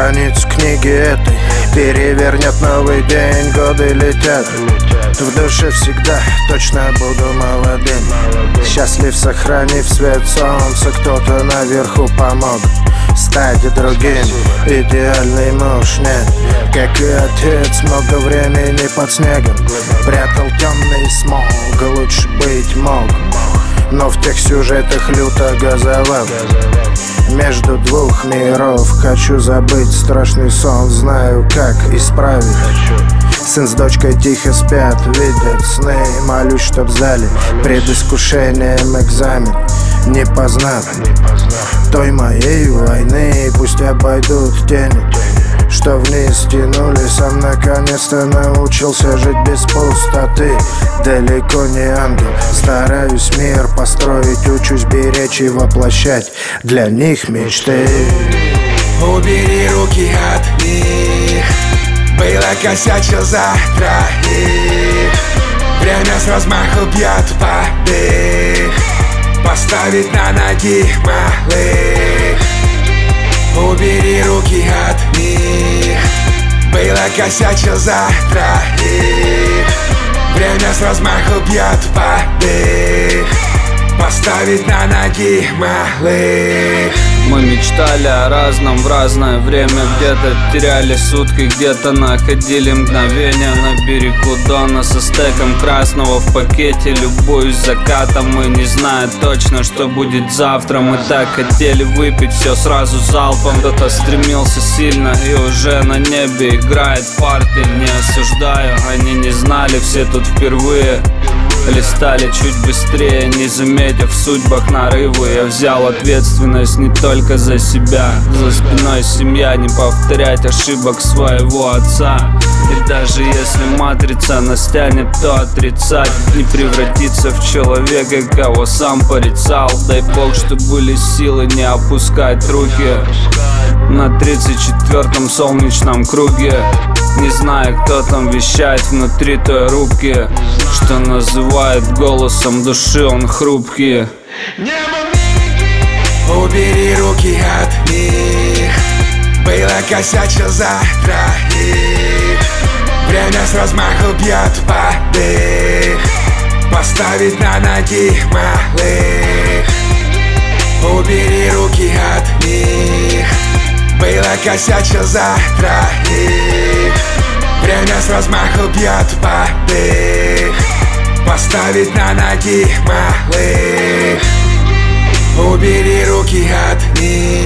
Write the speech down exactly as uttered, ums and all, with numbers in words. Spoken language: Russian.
страниц книги этой перевернет новый день, годы летят. В душе всегда точно буду молодым, счастлив, сохранив свет солнца. Кто-то наверху помог стать другим. Идеальный муж нет, как и отец. Много времени под снегом прятал темный смог. Лучше быть мог, но в тех сюжетах люто газовал. Между двух миров хочу забыть страшный сон. Знаю, как исправить. Сын с дочкой тихо спят, видят сны. Молюсь, чтоб в зале пред искушением экзамен не познав той моей войны. Пусть обойдут тени, что вниз тянули. Сам наконец-то научился жить без пустоты. Далеко не ангел, стараюсь мир построить. Учусь беречь и воплощать для них мечты. Убери руки от них, было косячил за троих. Время с размаху бьет под дых, поставить на ноги малых. Убери руки от них, было косячил за троих. Время с размаху бьет под дых, поставить на ноги малых. Мы мечтали о разном в разное время. Где-то теряли сутки, где-то находили мгновения на берегу Дона со стеком красного в пакете. Любуюсь закатом и не знаю точно, что будет завтра. Мы так хотели выпить все сразу залпом. Кто-то стремился сильно и уже на небе играет парты. Не осуждаю, они не знали, все тут впервые. Листали чуть быстрее, не заметив в судьбах нарывы. Я взял ответственность не только за себя. За спиной семья, не повторять ошибок своего отца. И даже если матрица нас тянет, то отрицать. Не превратиться в человека, кого сам порицал. Дай Бог, что были силы не опускать руки на тридцать четвёртом солнечном круге. Не знаю, кто там вещает внутри той рубки, что называет голосом души, он хрупкий. Убери руки от них, было косячил за троих. Время с размаху бьет под дых, поставить на ноги малых. Убери руки от них, было косячил за троих. Время с размаху бьет под дых, поставить на ноги малых. Убери руки от них.